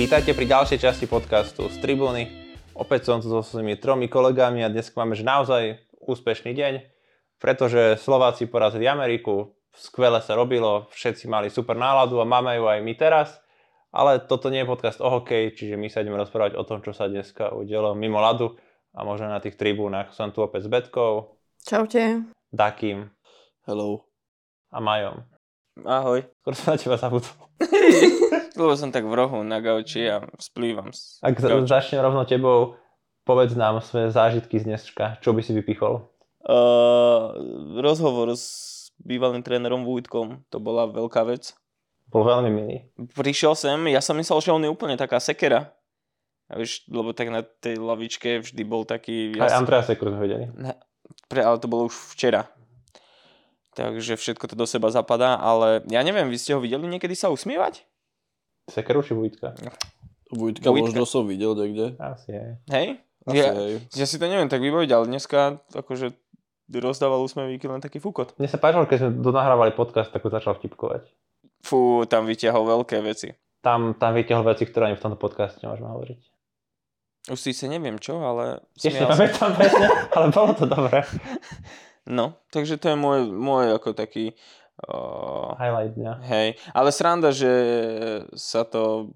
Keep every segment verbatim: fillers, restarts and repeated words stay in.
Vítajte pri ďalšej časti podcastu z Tribúny. Opäť som tu so svojimi tromi kolegami a dnes máme že naozaj úspešný deň, pretože Slováci porazili Ameriku, skvele sa robilo, všetci mali super náladu a máme ju aj my teraz. Ale toto nie je podcast o hokeji, čiže my sa ideme rozprávať o tom, čo sa dneska udialo mimo ľadu a možno na tých tribúnach. Som tu opäť s Betkou. Čaute. Dakým. Hello. A Majom. Ahoj. Skôr som na teba zabudol. Lebo som tak v rohu na gauči a splývam. Ak za- začnem rovno tebou, povedz nám svoje zážitky z dneska. Čo by si vypichol? Uh, rozhovor s bývalým trénerom Vújtkom, to bola veľká vec. Bol veľmi milý. Prišiel sem, ja som myslel, že on je úplne taká sekera. A vieš, lebo tak na tej lavičke vždy bol taký... Aj Ja Andrea Sekru sme vedeli. Ne, pre, ale to bolo už včera. Takže všetko to do seba zapadá, ale ja neviem, vy ste ho videli niekedy sa usmievať? Sekeru či Vujtka? Vujtka, Vujtka. možno som videl niekde. Asi je. Hej? Asi Ja, aj. ja si to neviem tak vybaviť, ale dneska akože rozdával úsmevíky len taký fúkot. Mne sa páčilo, keď sme donahrávali podcast, tak už začal vtipkovať. Fú, tam vyťahol veľké veci. Tam, tam vytiahol veci, ktoré ani v tomto podcaste nemôžeme hovoriť. Už síce neviem čo, ale Tiež si smial sa. pamätám presne, ale bolo to dobré. No, takže to je môj, môj ako taký... Uh, Highlight dňa. hej, ale sranda, že sa to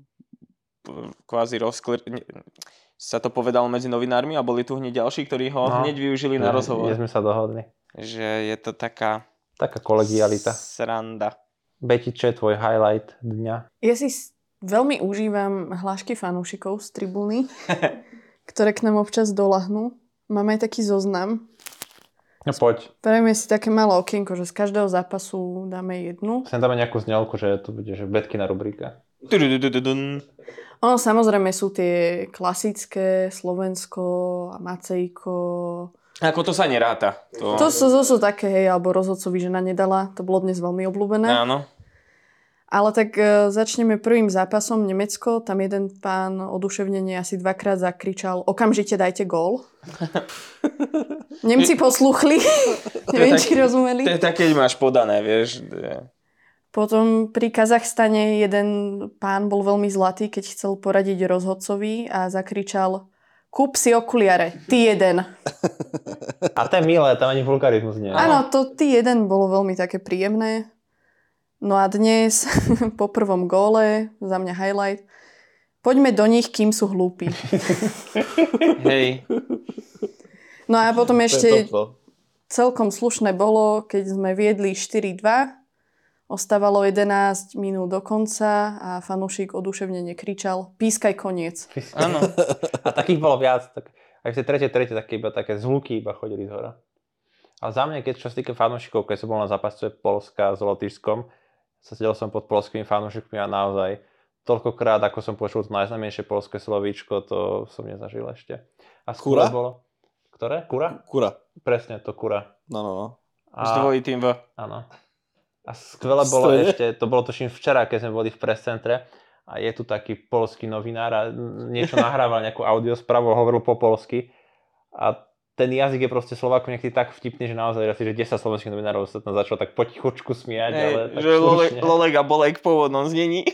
kvázi rozklir... sa to povedalo medzi novinármi a boli tu hneď ďalší, ktorí ho No, hneď využili na rozhovor. Kde sme sa dohodli. Že je to taká... Taká kolegialita. Sranda. Beti, čo je tvoj highlight dňa? Ja si s- veľmi užívam hlášky fanúšikov z tribúny, ktoré k nám občas dolahnú. Máme aj taký zoznam. No poď. Spravíme si také malé okienko, že z každého zápasu dáme jednu. Sem dáme nejakú znelku, že to bude že Betkina rubrika. Tudududududun. Ono samozrejme sú tie klasické Slovensko a Macejko. Ako to sa neráta. To... To sú, to sú také, hej, alebo rozhodcovi žena nedala. To bolo dnes veľmi obľúbené. Áno. Ale tak e, začneme prvým zápasom Nemecko. Tam jeden pán oduševnenie asi dvakrát zakričal okamžite dajte gól. Nemci posluchli. Neviem, tak- či rozumeli. To je také, keď máš podané, vieš. Potom pri Kazachstane jeden pán bol veľmi zlatý, keď chcel poradiť rozhodcovi a zakričal kúp si okuliare, ty jeden. A to je milé, tam ani vulgarizmus nie. Áno, to ty jeden bolo veľmi také príjemné. No a dnes po prvom góle, za mňa highlight, poďme do nich, kým sú hlúpi. Hej. No a potom To je ešte toto. celkom slušné bolo, keď sme viedli štyri dva, ostávalo jedenásť minút do konca a fanúšik oduševnene kričal pískaj koniec. Áno. A takých bolo viac. Tak, aj v tej tretej trete také, iba, také zvuky iba chodili z hora. Ale za mňa, keď čo sa týka fanúšikov, keď som bol na zápase Poľska s Lotyšskom, sa sedel som pod poľskými fanúšikmi a naozaj toľkokrát, ako som počul to najznámejšie poľské slovíčko, to som nezažil ešte. A skôr Kura? bolo... Ktoré? Kura? Kura. Presne, to kura. No, no, no. S dvojitým V. Áno. A skvelé bolo Stojne? ešte, to bolo tuším včera, keď sme boli v press centre a je tu taký poľský novinár a niečo nahrával, nejakú audiosprávu a hovoril po poľsky a ten jazyk je proste Slovákom niekedy tak vtipný, že naozaj asi, že desať slovenských novinárov sa tam začalo tak potichučku smiať, Hej, ale tak že Lolek, slušne. Lolek a Bolek v pôvodnom znení.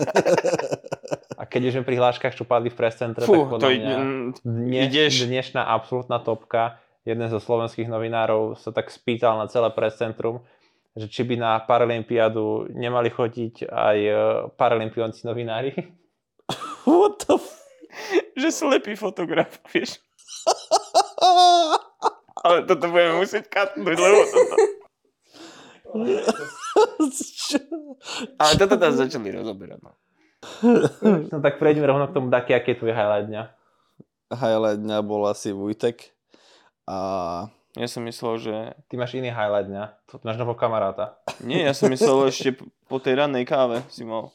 A keď už sme pri hláškach, čo padli v press centre, Fú, tak podľa to mňa mm, dneš, ideš. dnešná absolútna topka, jeden zo slovenských novinárov sa tak spýtal na celé press centrum, že či by na Paralympiádu nemali chodiť aj e, paralympionci novinári. What the f... že slepý fotograf, vieš. Ale toto budeme musieť katnúť, lebo toto... Ale toto tam začali rozoberať. No. No tak prejdeme rovno k tomu, Daki, aký je tvoj highlight dňa. Highlight dňa bol asi Vujtek. A... Ja som myslel, že... Ty máš iný highlight dňa. To máš nového kamaráta. Nie, ja som myslel ešte po tej rannej káve si mal.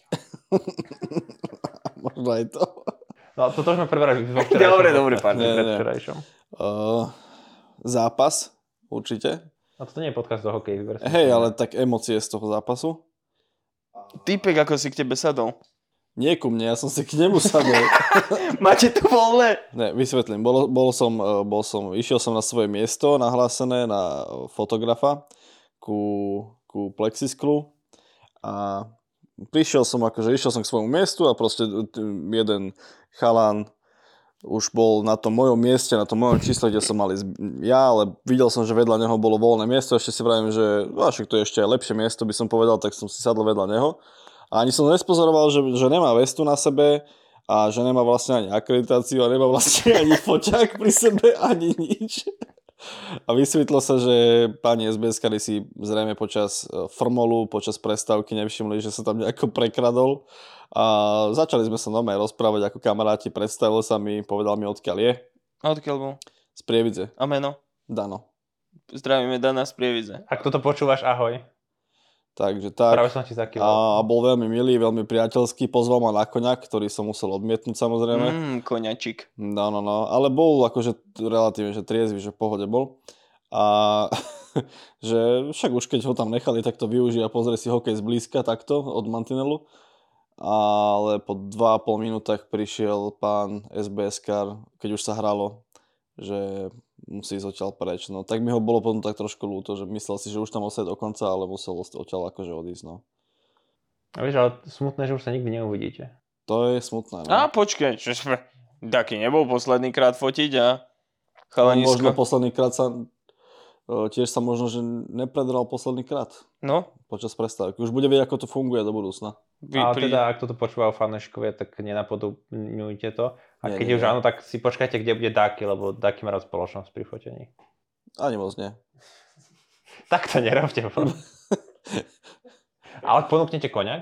Možno aj to. No toto už sme preberali vo včerajšom. Dobre, dobre, podcaste, pardon. Nie, nie. predvčerajšom. Uh, zápas, určite. No toto nie je podcast o hokeji. vyber si. Hej, ale tak emócie z toho zápasu. Týpek, ako si k tebe sadol. Nie ku mne, ja som si k nemu sadol. Máte to voľné. Ne, vysvetlím. Bol, bol, som, eh, bol som, išiel som na svoje miesto nahlásené na fotografa ku, ku plexisklu a prišiel som, akože išiel som k svojmu miestu a proste jeden chalan už bol na tom mojom mieste, na tom mojom čísle, kde som mal ísť ja, ale videl som, že vedľa neho bolo voľné miesto, ešte si vravím, že no, však to je ešte aj lepšie miesto, by som povedal, tak som si sadol vedľa neho. A ani som nespozoroval, že, že nemá vestu na sebe a že nemá vlastne ani akreditáciu a nemá vlastne ani foťák pri sebe, ani nič. A vysvetlo sa, že páni es bé eskari si zrejme počas formolu, počas prestávky nevšimli, že sa tam nejako prekradol. A začali sme sa normálne rozprávať ako kamaráti, predstavil sa mi, povedal mi, odkiaľ je. A odkiaľ bol? Z Prievidze. A meno? Dano. Zdravíme Dana z Prievidze. Ak toto počúvaš, ahoj. Takže tak. Práve som ti zakýval. A bol veľmi milý, veľmi priateľský, pozval ma na koňak, ktorý som musel odmietnúť samozrejme. Mm, koňačik. No, no, no, ale bol akože relatívne, že triezvy, že v pohode bol. A že však už keď ho tam nechali, tak to využije a pozrie si hokej zblízka takto od mantinelu. Ale po dva a pol minútach prišiel pán es bé eskar, keď už sa hralo, že musí ísť odtiaľ preč. No tak mi ho bolo potom tak trošku ľúto, že myslel si, že už tam osať do konca, ale musel odtiaľ akože odísť, no. A vieš, ale smutné, že už sa nikdy neuvidíte. To je smutné, no. A počkaj, čo sme... Taký nebol posledný krát fotiť a... Chalanisko. Možno posledný krát sa... Tiež sa možno, že nepredral posledný krát. No. Počas prestávky. Už bude vedieť, ako to funguje do budúcna. Vy, ale pri... teda, ak toto počúvajú fanúšikovia, tak nenapodobňujte to. A nie, keď nie, už nie. Áno, tak si počkajte, kde bude Daky, lebo Daky má rád spoločnosť pri fotení. Ani moc nie. Tak to nerobte. Ale ponúknete koňak?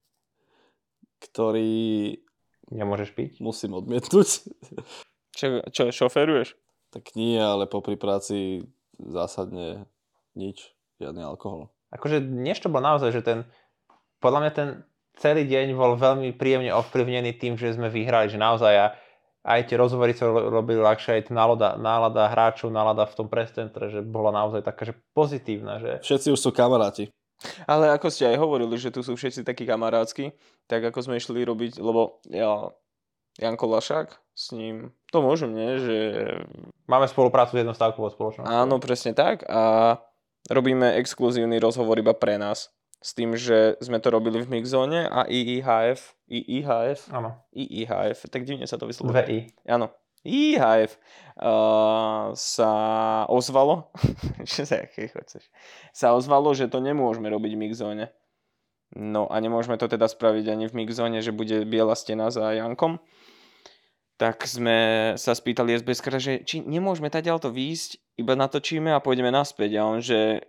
Ktorý... Nemôžeš piť? Musím odmietnúť. Čo, čo šoferuješ? Tak nie, ale popri práci zásadne nič. Žiadny alkohol. Akože dnes to bol naozaj, že ten... Podľa mňa ten celý deň bol veľmi príjemne ovplyvnený tým, že sme vyhrali, že naozaj a aj tie rozhovory sa robili ľahšie, aj nálada, nálada hráčov, nálada v tom press-centre, že bola naozaj taká, že pozitívna. Že... Všetci už sú kamaráti. Ale ako ste aj hovorili, že tu sú všetci takí kamarátsky, tak ako sme išli robiť, lebo ja, Janko Lašák, s ním, to môžem, nie? Že... Máme spoluprácu s jednou stavkovou spoločnosťou. Áno, presne tak a robíme exkluzívny rozhovor iba pre nás. S tým, že sme to robili v Mixzone a í í há ef, í í há ef, áno. í í há ef, tak divne sa to vyslovuje. dve i. Áno, í í há ef uh, sa ozvalo, čo sa aké chceš, sa ozvalo, že to nemôžeme robiť v Mixzone. No a nemôžeme to teda spraviť ani v Mixzone, že bude biela stena za Jankom. Tak sme sa spýtali es bé eskara, že či nemôžeme tadiaľ to výjsť, iba natočíme a pôjdeme naspäť. A on, že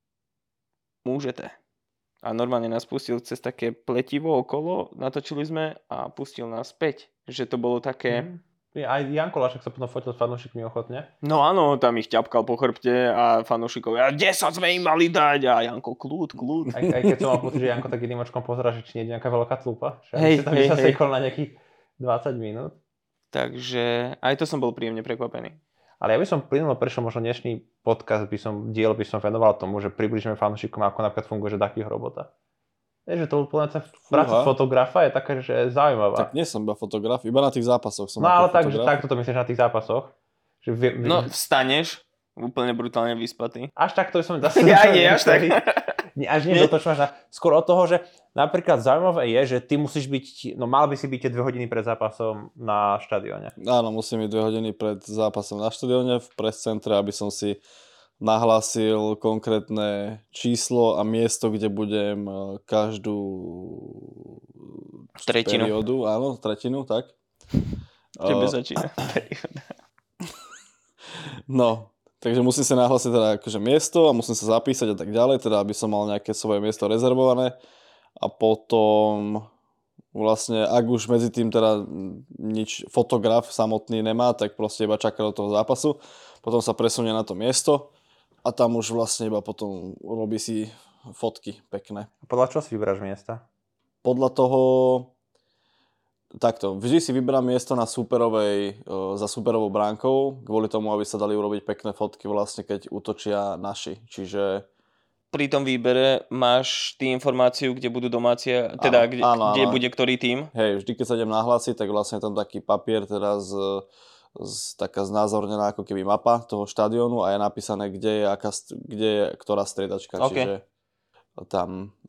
môžete. A normálne nás pustil cez také pletivo okolo, natočili sme a pustil nás späť. Že to bolo také... Mm. Aj Janko Lašák sa potom fotil s fanúšikmi ochotne. No áno, tam ich ťapkal po chrbte a fanúšikov, a desať sme im mali dať a Janko, kľud, kľud. Aj, aj keď som mal pocit, že Janko tak jedným očkom pozerá, že či nie je nejaká veľká tlúpa. Hej, hej, hej. Na nejakých dvadsať minút. Takže aj to som bol príjemne prekvapený. Ale ja by som plynulo prešiel možno dnešný podcast, by som, diel by som venoval tomu, že približíme fanúšikom, ako napríklad funguje, že takýho robota. Je, že to práca fotografa je taká, že je zaujímavá. Tak nie som iba fotograf, iba na tých zápasoch som. No ale tak, že takto to myslíš na tých zápasoch? Že vy, vy... No vstaneš, úplne brutálne vyspatý. Až tak to som zase... Ja nie, až tak. Až nie, to čo máš na... Skôr od toho, že napríklad zaujímavé je, že ty musíš byť, no mal by si byť tie dve hodiny pred zápasom na štadióne. Áno, musím byť dve hodiny pred zápasom na štadióne v press-centre, aby som si nahlásil konkrétne číslo a miesto, kde budem každú tretinu. periódu. Áno, tretinu, tak. Tebe uh, začína perióda. No, takže musím sa nahlásiť teda akože miesto a musím sa zapísať a tak ďalej, teda aby som mal nejaké svoje miesto rezervované a potom vlastne, ak už medzi tým teda nič fotograf samotný nemá, tak proste iba čaká do toho zápasu, potom sa presunie na to miesto a tam už vlastne iba potom robí si fotky pekné. A podľa čoho si vyberáš miesta? Podľa toho takto, vždy si vyberám miesto na superovej, za superovou bránkou, kvôli tomu, aby sa dali urobiť pekné fotky vlastne, keď útočia naši. Čiže... Pri tom výbere máš ty informáciu, kde budú domáci, teda áno, kde, áno, kde áno. bude ktorý tím? Hej, vždy keď sa idem nahlásiť, tak vlastne tam taký papier teraz z, taká znázornená ako keby mapa toho štadiónu a je napísané, kde je, aká, kde je ktorá striedačka. Okay. Čiže tam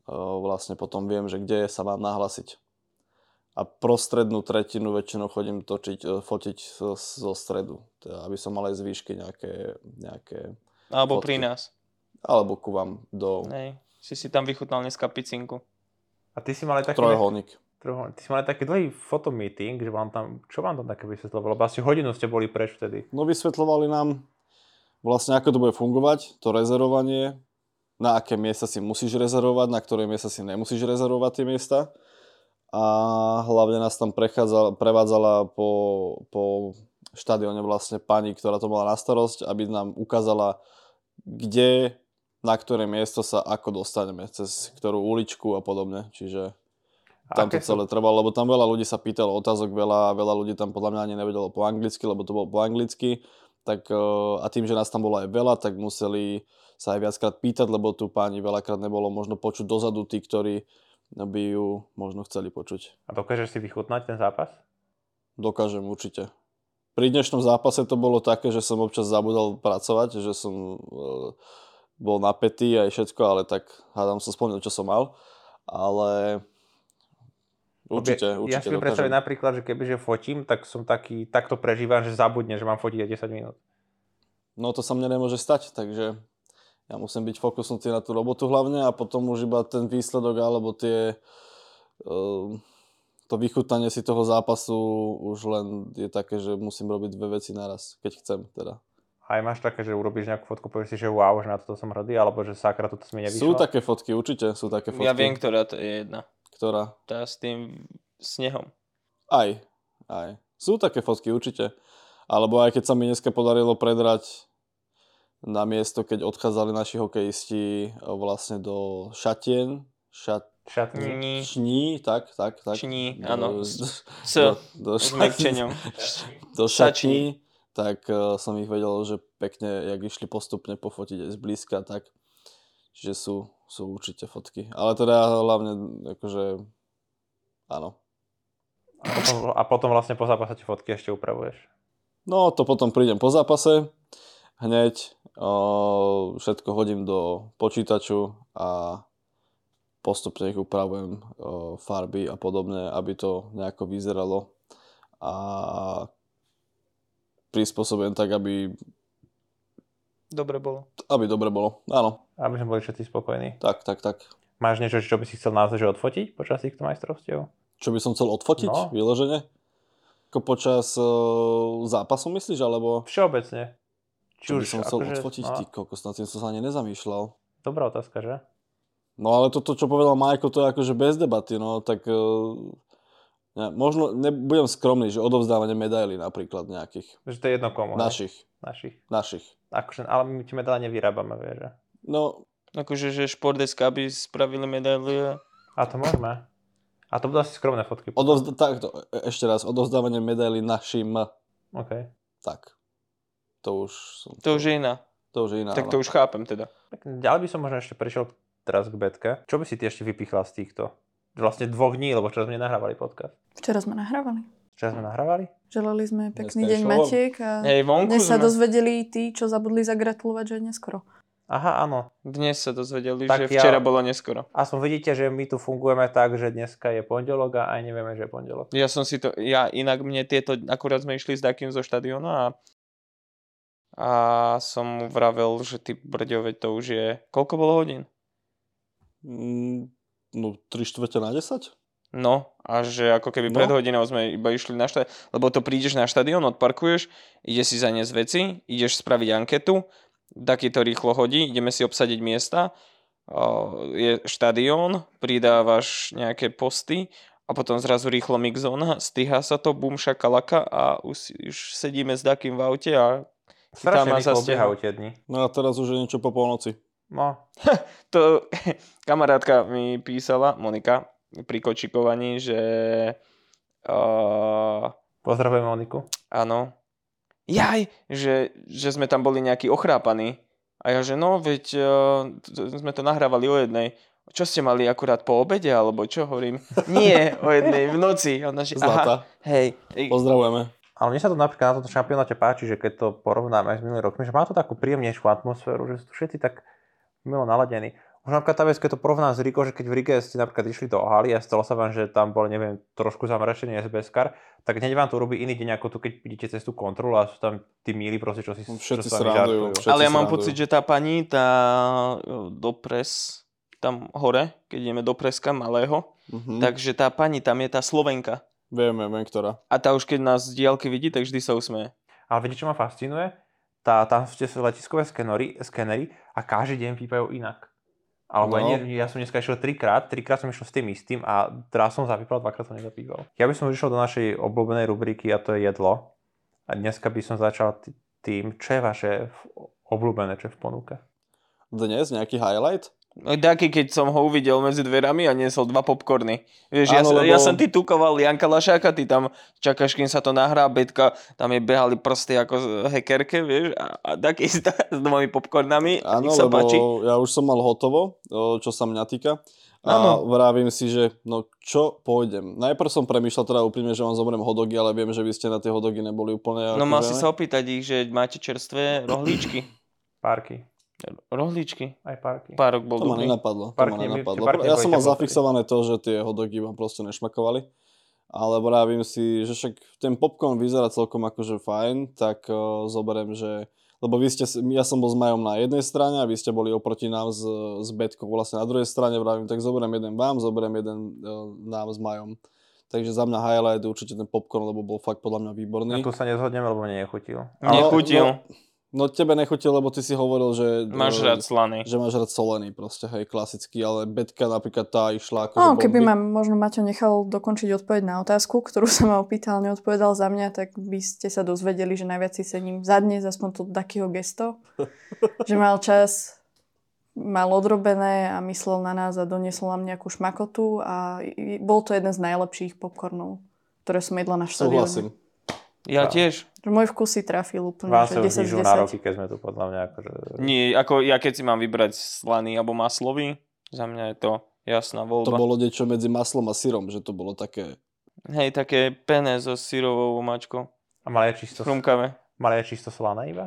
vlastne potom viem, že kde sa mám nahlasiť. A prostrednú tretinu väčšinou chodím točiť, fotiť zo, zo stredu. Teda, aby som mal aj z výšky nejaké, nejaké Alebo fotky. pri nás. Alebo ku vám do Nej, si si tam vychutnal dneska picinku. A ty si mal aj taký... trojuholník. Ty si mal aj taký dlhý fotomeeting, že vám tam... Čo vám tam také vysvetľovalo? Asi hodinu ste boli preč vtedy. No vysvetľovali nám vlastne, ako to bude fungovať, to rezervovanie, na aké miesta si musíš rezervovať, na ktoré miesta si nemusíš rezervovať tie miesta. A hlavne nás tam prechádzala, prevádzala po, po štadióne vlastne pani, ktorá to mala na starosť, aby nám ukázala, kde, na ktoré miesto sa ako dostaneme, cez ktorú uličku a podobne. Čiže tam to celé trvalo, lebo tam veľa ľudí sa pýtalo otázok, veľa, veľa ľudí tam podľa mňa ani nevedelo po anglicky, lebo to bolo po anglicky. Tak, a tým, že nás tam bolo aj veľa, tak museli sa aj viackrát pýtať, lebo tu páni veľakrát nebolo možno počuť dozadu tí, ktorí by ju možno chceli počuť. A dokážeš si vychutnať ten zápas? Dokážem, určite. Pri dnešnom zápase to bolo také, že som občas zabudol pracovať, že som e, bol napätý aj všetko, ale tak hádam som splnil, čo som mal. Ale určite, určite ja si predstaviť napríklad, že kebyže fotím, tak som taký, takto prežívam, že zabudne, že mám fotiť aj desať minút. No to sa mne nemôže stať, takže ja musím byť fokusnutý na tú robotu hlavne a potom už iba ten výsledok alebo tie uh, to vychutnanie si toho zápasu už len je také, že musím robiť dve veci naraz, keď chcem teda. Aj máš také, že urobíš nejakú fotku, povieš si, že wow, že na toto som hrdý, alebo že sakra, toto mi nevyšlo? Sú také fotky, určite sú také fotky. Ja viem, ktorá to je jedna. Ktorá? Tá s tým snehom. Aj, aj. Sú také fotky, určite. Alebo aj keď sa mi dneska podarilo predrať na miesto, keď odchádzali naši hokejisti vlastne do Šatien. Šat... Šatní. Šní, tak, tak, tak. Ční, do, áno. Do, S, do, do, s mekčeňom. do Šatní, tak uh, som ich vedel, že pekne, jak išli postupne pofotiť aj zblízka, tak. Čiže sú, sú určite fotky. Ale teda hlavne, akože, áno. A potom, a potom vlastne po zápase tie fotky ešte upravuješ. No, to potom prídem po zápase. Hneď o, všetko hodím do počítaču a postupne ich upravujem, o, farby a podobne, aby to nejako vyzeralo a prispôsobujem tak, aby Dobre bolo. aby dobre bolo, áno. Aby sme boli všetci spokojní. Tak, tak, tak. Máš niečo, čo by si chcel naozaj že odfotiť počas týchto majstrovstiev? Čo by som chcel odfotiť, No. vyložene? Ako počas o, zápasu myslíš, alebo Všeobecne. čo by som chcel akože, odfotiť? no, Ty kokos, nad tým som sa ani nezamýšľal. Dobrá otázka, že? No ale toto, čo povedal Majko, to je akože bez debaty, no tak uh, ne, možno nebudem skromný, že odovzdávanie medailí napríklad nejakých. Že to je jedno komu. hej? Našich. Našich. Našich. Akože, ale my tie medaile nevyrábame, vieš, že? No, Akože, že športdeska by spravili medailie. A to môžeme. A to budú asi skromné fotky. odovzda- takto, e- ešte raz, odovzdávanie medailí našim, OK. tak. To už... Som, To už je iná. to už je iná. Tak áno. to už chápem teda. Tak ďalej by som možno ešte prešiel teraz k betke. Čo by si ty ešte vypichla z týchto? Vlastne dvoch dní, lebo včera sme nenahrávali podcast. Včera sme nahrávali. Včera sme nahrávali? Želali sme pekný Dneska je deň show. Matiek a Hej, vonku dnes sa sme. dozvedeli tí, čo zabudli zagratulovať, že je neskoro. Aha, áno. Dnes sa dozvedeli, Tak že ja- včera bolo neskoro. Aspoň vidíte, že my tu fungujeme tak, že dneska je pondelok a aj nevieme, že je pondelok. Ja som si to, ja inak mne tieto, akurát sme išli s takým zo štadióna a a som mu vravel, že ty brďo, veď to už je, koľko bolo hodín? Mm, no, tri štvrte na desať? No, a že ako keby No. pred hodinou sme iba išli na štadión, lebo to prídeš na štadión, odparkuješ, ide si zaniesť veci, ideš spraviť anketu, taký to rýchlo hodí, ideme si obsadiť miesta, o, je štadión, pridávaš nejaké posty a potom zrazu rýchlo mixzóna, strihá sa to, bum, šakalaka a už, už sedíme s takým v aute a Strašne ma rýchlo zastihol. obiehajú tie dni. No a teraz už je niečo po polnoci. No, To kamarátka mi písala, Monika, pri kočikovaní, že uh, pozdravujem Moniku. áno, jaj, že, že sme tam boli nejakí ochrápaní. A ja, že no, veď uh, t- sme to nahrávali o jednej. Čo ste mali akurát po obede, alebo čo hovorím? Nie, o jednej v noci. A ona, že, aha, Zlata, hej. pozdravujeme. Ale mne sa to napríklad na tomto šampionáte páči, že keď to porovnáme aj s minulým rokmi, že má to takú príjemnejšiu atmosféru, že sú tu všetci tak milo naladení. Možno napríklad tá vec, keď to porovná s Rigo, že keď v Rige ste napríklad išli do haly a stalo sa vám, že tam bol, neviem, trošku zamračený es bé es kar, tak hneď vám to urobí iný deň, ako tu, keď idete cez tú kontrolu a sú tam tí míli proste, čo si Všetci čo sa srandujú. Všetci Ale ja mám srandujú. pocit, že tá pani, tá do pres, tam hore, keď ideme do preska malého, Mhm. takže tá pani, tam je tá Slovenka. Viem, viem, viem, ktorá. A tá už keď nás z diaľky vidí, tak vždy sa usmeje. Ale viete, čo ma fascinuje? Tá, tam ste letiskové skenery, skenery a každý deň pípajú inak. Alebo No. nie, ja som dneska išiel trikrát, trikrát som išiel s tým istým a raz som zapípal, dvakrát som nezapípal. Ja by som už išiel do našej obľúbenej rubriky a to je jedlo. A dneska by som začal t- tým, čo je vaše obľúbené, čo je v ponuke. Dnes nejaký highlight? No taký, keď som ho uvidel medzi dverami a niesol dva popcorny. Vieš, ja, Áno, som, lebo- ja som titukoval Janka Lašáka, ty tam čakáš, kým sa to nahrá, Betka, tam jej behali prsty ako z hekerke, vieš, a, a taký s dvomi popcornami, Áno, nech sa lebo páči. ja už som mal hotovo, o, čo sa mňa týka. A Áno. vravím si, že no čo pôjdem. Najprv som premýšľal teda úprimne, že vám zoberiem hodogy, ale viem, že vy ste na tie hodogy neboli úplne... No mal si akože- sa opýtať ich, že máte čerstvé rohlíčky. Párky. Rohlíčky. Aj párky. Párok bol To ma dobrý. nenapadlo. To Park ma nemi- nenapadlo. park Ja som mal nebudete zafixované to, že tie hodogy vám proste nešmakovali. Ale vravím si, že však ten popcorn vyzerá celkom akože fajn, tak uh, zoberiem, že... Lebo vy ste, ja som bol s Majom na jednej strane a vy ste boli oproti nám s, s Betkou vlastne na druhej strane. Vravím, tak zoberiem jeden vám, zoberiem jeden uh, nám s Majom. Takže za mňa highlight je určite ten popcorn, lebo bol fakt podľa mňa výborný. A tu sa nezhodneme, lebo mne nechutil. Nechutil. No, no tebe nechutil, lebo ty si hovoril, že... Máš uh, rád slaný. Že máš rád solený proste, hej, klasický, ale Betka napríklad tá išla ako... No, keby ma možno Maťo nechal dokončiť odpoveď na otázku, ktorú sa ma opýtal, neodpovedal za mňa, tak by ste sa dozvedeli, že najviac si cením za dnes, aspoň to takého gesto. Že mal čas, mal odrobené a myslel na nás a doniesol nám nejakú šmakotu a i- bol to jeden z najlepších popcornov, ktoré som jedla na štadióne. Súhlasím. Ja Tá. tiež. Že môj vkus si trafil úplne, Vám že sa už desať z vyžú na desať. roky, keď sme tu podľa mňa akože... Nie, ako ja keď si mám vybrať slaný alebo maslový, za mňa je to jasná voľba. To bolo niečo medzi maslom a syrom, že to bolo také... Hej, také pene so syrovou omáčkou. A malé čisto, Chrumkavé. malé čisto slané iba?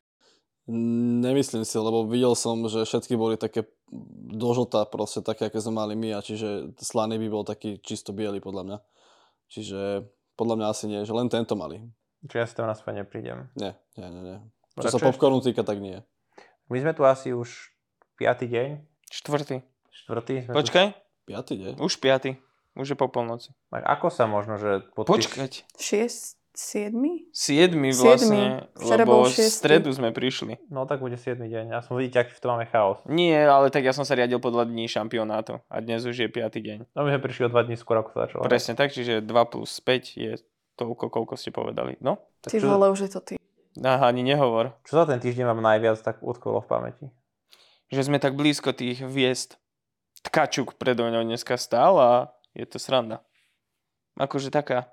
Nemyslím si, lebo videl som, že všetky boli také do žltá proste, také, aké sme mali my, a čiže slaný by bol taký čisto biely podľa mňa. Čiže podľa mňa asi nie, že len tento mali. Čiže ja si tam naspäť neprídem. Nie, nie, nie, nie. No Čo a sa čo je- popcornu týka, tak nie. My sme tu asi už piatý deň, Štvrtý. štvrtý. Sme Počkaj, Piatý deň? už piaty. Už je po polnoci. Tu... Tak ako sa možno, že... Pod tých- Počkať. Šiest, siedmi? Siedmi Siedmi. vlastne, Včera lebo bol v šiesty. stredu sme prišli. No tak bude siedmy deň. Ja som vidíte, aký v tom máme chaos. Nie, ale tak ja som sa riadil podľa dní šampionátu. A dnes už je piaty deň. No my sme prišli o dva dní skôr, ako sa začalo. Presne tak, čiže dva plus päť je toľko, koľko ste povedali. No? Ty čo, vole, už je to ty. Aha, ani nehovor. čo za ten týždeň vám najviac tak utkvelo v pamäti? Že sme tak blízko tých hviezd. Tkačuk predo ňou dneska stál a je to sranda. Akože taká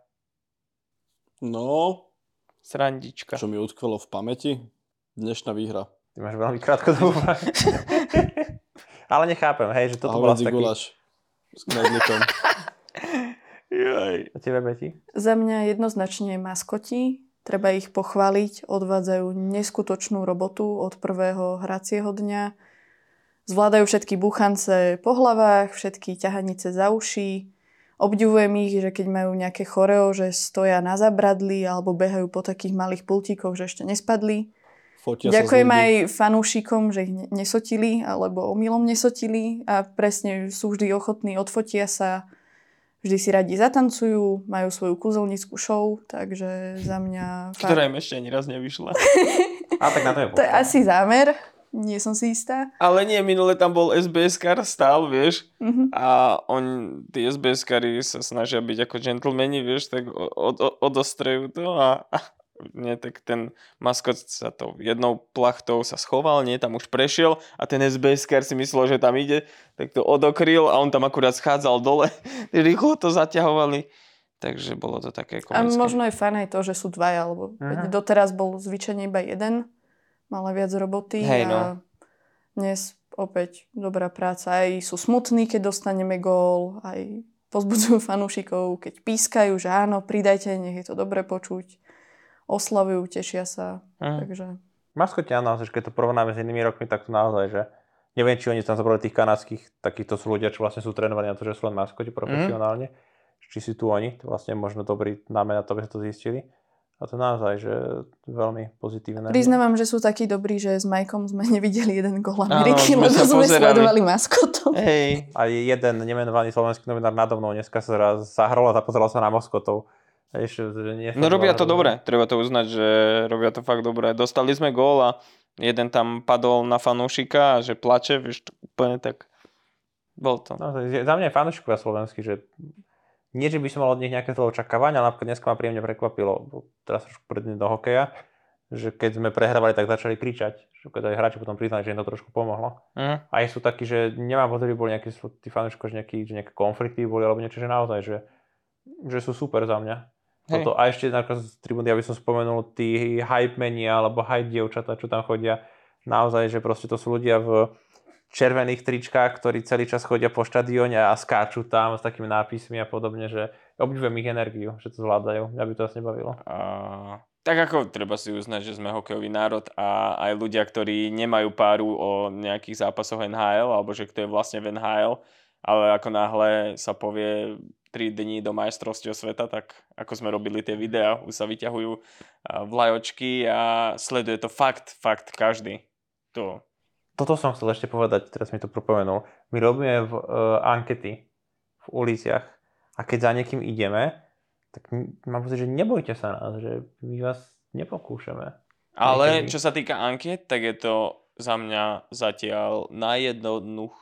No, srandička. čo mi utkvelo v pamäti? Dnešná výhra. Ty máš veľmi krátko dobu. Ale nechápem, hej, že toto A bola hovädzí taký... guláš s knedlíkom. Jaj. A tebe, Beti? Za mňa jednoznačne maskoti. Treba ich pochváliť. Odvádzajú neskutočnú robotu od prvého hracieho dňa. Zvládajú všetky buchance po hlavách, všetky ťahanice za uši. Obdivujem ich, že keď majú nejaké choreo, že stoja na zabradli alebo behajú po takých malých pultíkoch, že ešte nespadli. Fotia sa Ďakujem z ľudí. aj fanúšikom, že ich ne- nesotili alebo omylom nesotili a presne sú vždy ochotní, odfotia sa, vždy si radi zatancujú, majú svoju kúzelnickú show, takže za mňa... Ktorá im ešte ani raz nevyšla. A tak na to je To je asi zámer, nie som si istá. Ale nie, minule tam bol es bé es-kar stál, vieš, Mhm. a on, tí es bé es-kari sa snažia byť ako gentlemani, vieš, tak od, od, odostrejú to a, a nie, tak ten maskot sa to jednou plachtou sa schoval, nie, tam už prešiel a ten es bé es-kar si myslel, že tam ide, tak to odokryl a on tam akurát schádzal dole, rýchlo to zaťahovali, takže bolo to také A komické. možno je fajn aj to, že sú dvaja, lebo Aha. doteraz bol zvyčajne iba jeden, mal aj viac roboty Hej, no. a dnes opäť dobrá práca. Aj sú smutní, keď dostaneme gól, aj pozbudzujú fanúšikov, keď pískajú, že áno, pridajte, nech je to dobre počuť. Oslavujú, tešia sa. Hm. Takže Maskoti, áno, že keď to porovnáme s inými rokmi, tak to naozaj, že Neviem, či oni tam zobrali tých kanadských, takýchto sú ľudia, čo vlastne sú trénovaní na to, že sú len maskoti profesionálne. Mm. Či si tu oni, to vlastne možno dobrý námen na to, aby sa to zistili. A to naozaj, že veľmi pozitívne. Priznávam, že sú takí dobrí, že s Majkom sme nevideli jeden gól Ameriky, Áno, lebo sme pozerali. sledovali maskotov. Hej. A jeden nemenovaný slovenský novinár nado mnou dneska sa raz zahrol a zapozeral sa na maskotov. Ešte, že nie No robia to dobre, treba to uznať, že robia to fakt dobre. Dostali sme gól a jeden tam padol na fanúšika a že plače, vieš, úplne tak. Bol to. No, za mňa je fanúšikovia slovenský, že nie, že by som mal od nich nejaké zlé očakávania, ale napríklad dneska ma príjemne prekvapilo, teraz trošku predne do hokeja, že keď sme prehrávali, tak začali kričať. Že keď aj hráči potom priznali, že im to trošku pomohlo. Mm. A aj sú takí, že nemám pocit, že boli nejakí tí fanúškovia, že, nejaký, že nejaké konflikty boli, alebo niečo, že naozaj, že, že sú super za mňa. Toto, a ešte napríklad z tribúny, aby som spomenul tí hype meni alebo hype dievčatá, čo tam chodia. Naozaj, že proste to sú ľudia v červených tričkách, ktorí celý čas chodia po štadióne a skáču tam s takými nápismi a podobne, že obdivujem ich energiu, že to zvládajú. Mňa by to asi nebavilo. A... Tak ako treba si uznať, že sme hokejový národ a aj ľudia, ktorí nemajú páru o nejakých zápasoch en há el, alebo že kto je vlastne v en há el, ale ako náhle sa povie tri dni do majstrovstiev sveta, tak ako sme robili tie videá, už sa vyťahujú vlajočky a sleduje to fakt, fakt každý. To... Toto som chcel ešte povedať, teraz mi to propomenul. My robíme v, uh, ankety v uliciach a keď za niekým ideme, tak mám pocit, že nebojte sa nás, že my vás nepokúšame. Ale čo sa týka anket, tak je to za mňa zatiaľ najjednoduch,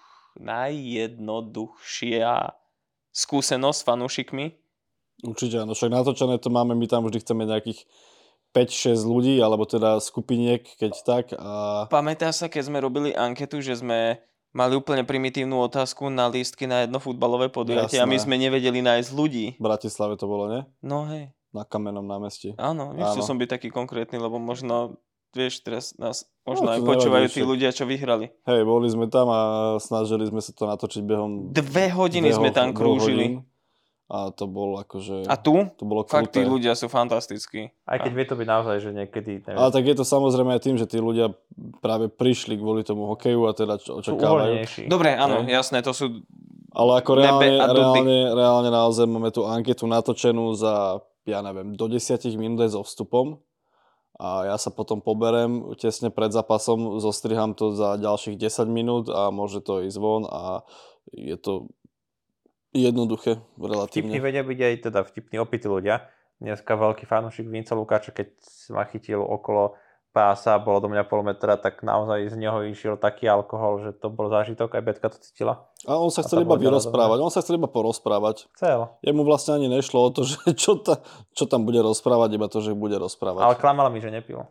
najjednoduchšia skúsenosť s fanúšikmi. Určite áno, však natočené to máme, my tam vždy chceme nejakých päť šesť ľudí, alebo teda skupiniek, keď tak. A... Pamätáš sa, keď sme robili anketu, že sme mali úplne primitívnu otázku na lístky na jedno futbalové podujatie a my sme nevedeli nájsť ľudí. V Bratislave to bolo, nie? No hej. Na Kamennom námestí. Áno, nechcel som byť taký konkrétny, lebo možno, vieš, teraz nás možno no, aj počúvajú tí ľudia, čo vyhrali. Hej, boli sme tam a snažili sme sa to natočiť behom... Dve hodiny dve sme tam krúžili. Hodín. A to bolo akože... A tu? To bolo fakt kruté. tí ľudia sú fantastickí. Aj keď a... vie to byť naozaj, že niekedy... Neviem. Ale tak je to samozrejme aj tým, že tí ľudia práve prišli kvôli tomu hokeju a teda očakávajú. Dobre, áno, ne? Jasné, to sú... Ale ako reálne, reálne, reálne naozaj máme tú anketu natočenú za, ja neviem, do desať minút so vstupom. A ja sa potom poberem tesne pred zápasom, zostriham to za ďalších desať minút a môže to ísť von a je to... jednoduché, relatívne. Vtipní vedia byť aj teda vtipní opití ľudia. Dneska veľký fanúšik Vinca Lukáča, keď ma chytil okolo pása, bolo do mňa pol metra, tak naozaj z neho išiel taký alkohol, že to bol zážitok, aj Betka to cítila. A on sa chcel iba vyrozprávať, on sa chcel iba porozprávať. Chcel. Jemu vlastne ani nešlo o to, že čo, ta, čo tam bude rozprávať, iba to, že bude rozprávať. Ale klamala mi, že nepil.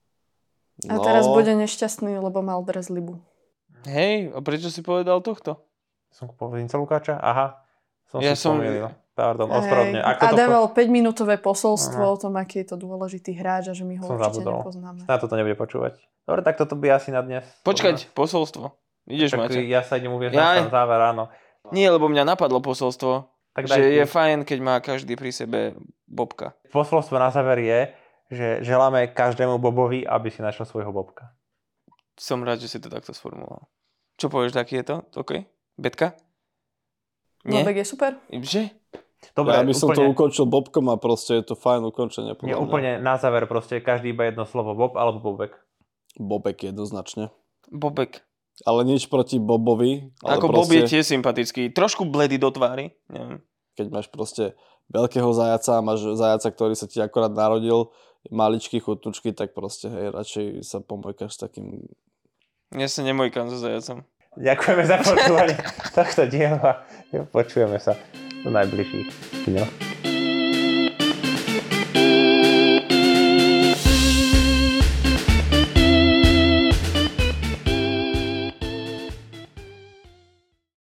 A teraz bude nešťastný, lebo mal dres Libu. Hej, a prečo si povedal tohto? Som kúpil Vinca Lukáča? Aha. Som ja si som... pomýlil. Pardon, ospravedlňujem. Adam mal päťminútové posolstvo uh-huh. o tom, aký je to dôležitý hráč a že my ho som určite zabudol. Nepoznáme. Na toto nebude počúvať. Dobre, tak toto by asi na dnes. Počkať, posolstvo. Ideš, Maťo. Ja sa idem uvieť ja... na záver, áno. Nie, lebo mňa napadlo posolstvo, tak že je fajn, keď má každý pri sebe bobka. Posolstvo na záver je, že želáme každému Bobovi, aby si našiel svojho Bobka. Som rád, že si to takto sformuloval. Čo povieš, taký je to? OK? Betka? Nie? Bobek je super. Že? Dobre, ja by som úplne... to ukončil Bobkom a proste je to fajn ukončenie. Nie, úplne na záver proste každý iba jedno slovo Bob alebo Bobek. Bobek jednoznačne. Bobek. Ale nič proti Bobovi. Ale ako proste... Bob je tiež sympatický. Trošku bledý do tvári. Neviem. Keď máš proste veľkého zajaca a máš zajaca, ktorý sa ti akorát narodil, maličký, chutnučky, tak proste hej, radšej sa pomojkaš s takým... Ja sa nemojkam so zajacom. Ďakujeme za počúvanie tohto diela. Počujeme sa do najbližších.